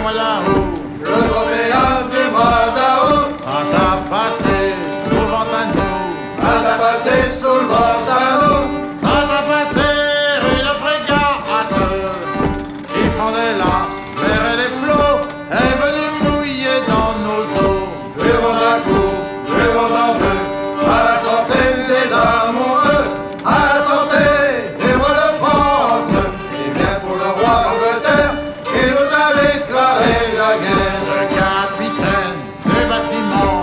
mois d'août. Le tropéen du mois d'août. Quand t'as passé souvent à nous. Quand t'as passé sous le vent à nous. Quand t'as passé une frégate qui fondait la mer et les flots est venue mouiller dans nos eaux. Buvons un coup, buvons en deux, à la santé des amoureux, à la santé des rois de France, et bien pour le roi d'Angleterre, qui nous a déclaré la guerre. Le capitaine des bâtiments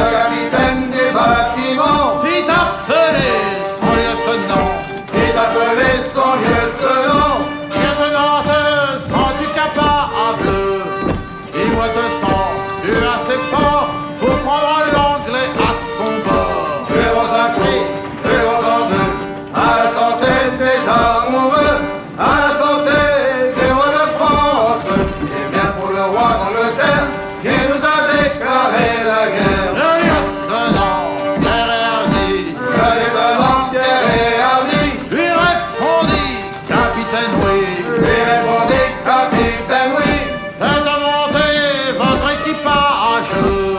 fit appeler son lieutenant. Lieutenante, sens-tu capable? Dis-moi, te sens-tu assez fort pour prendre l'anglais à son bord? Buvons un coup, buvons en deux, à la santé des amoureux, à la santé des rois de France, et bien pour le roi d'Angleterre, qui nous a déclaré la guerre. Le lieutenant, fier et hardi, lui répondit, capitaine, oui. Faites monter votre équipage,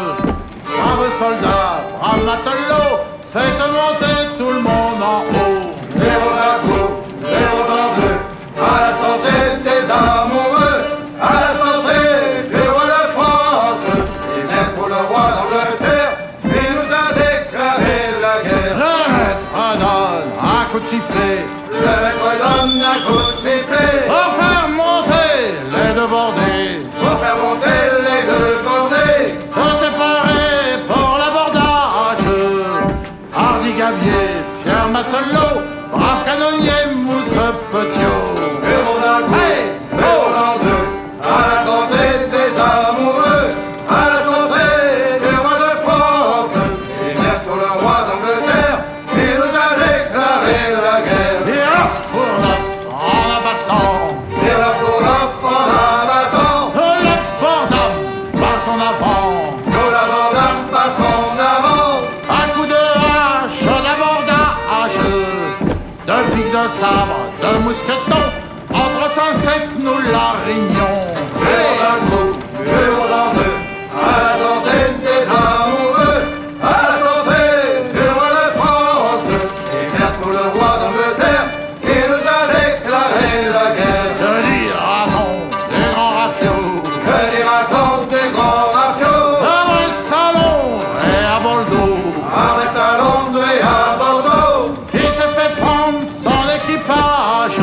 brave soldat, brave matelot, faites monter tout le monde en haut. Buvons un coup, buvons en deux, à la santé des amoureux, à la santé des rois de France, et bien pour le roi d'Angleterre, qui nous a déclaré la guerre. Le maître donne un coup de sifflet Le maître donne un coup de sifflet pour faire monter les deux bordées. pour faire monter les deux bordées. Tout est paré pour l'abordage. Hardi gabier, fier matelot, brave canonnier, mousse petiot. Buvons un coup, Hey, buvons en deux, à la santé des amoureux, à la santé des rois de France, et bien pour le roi d'Angleterre, qui nous a déclaré la guerre. Et off pour neuf en abattant Et la pour l'off en abattant, le bordame par son avant. nous l'abordâmes par son avant. Un coup de hache d'abordage, de pique de sabre, de mousqueton, entre 5-7 nous l'arignon. Buvons un coup, buvons en deux, à la santé des amoureux, à la santé du roi de France, et bien pour le roi d'Angleterre, qui nous a déclaré la guerre. Que dira-t-on des grands rafiots Que dira-t-on des grands rafiots, à Brest, à Londres et à Bordeaux, à Brest, à Londres et à Bordeaux, qui s'est fait prendre son équipage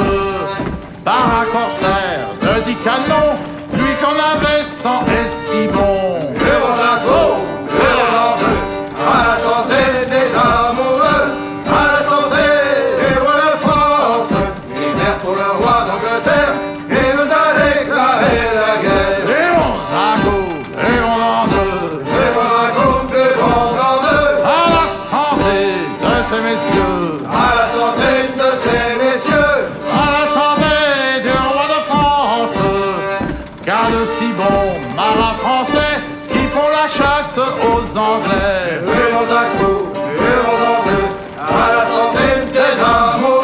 par un corsaire de 10 canons, lui qu'on avait sans et si bon. buvons un coup, buvons en deux, à la santé des amoureux, à la santé des rois de France, et bien pour le roi d'Angleterre, qui nous a déclaré la guerre. Et on un coup, et on en deux, Buvons un coup, buvons en deux, à la santé de ces messieurs, à la santé de ces messieurs, à la santé du roi de France, car de si bons marins français qui font la chasse aux Anglais. buvons un coup, buvons en deux, à la santé des amoureux.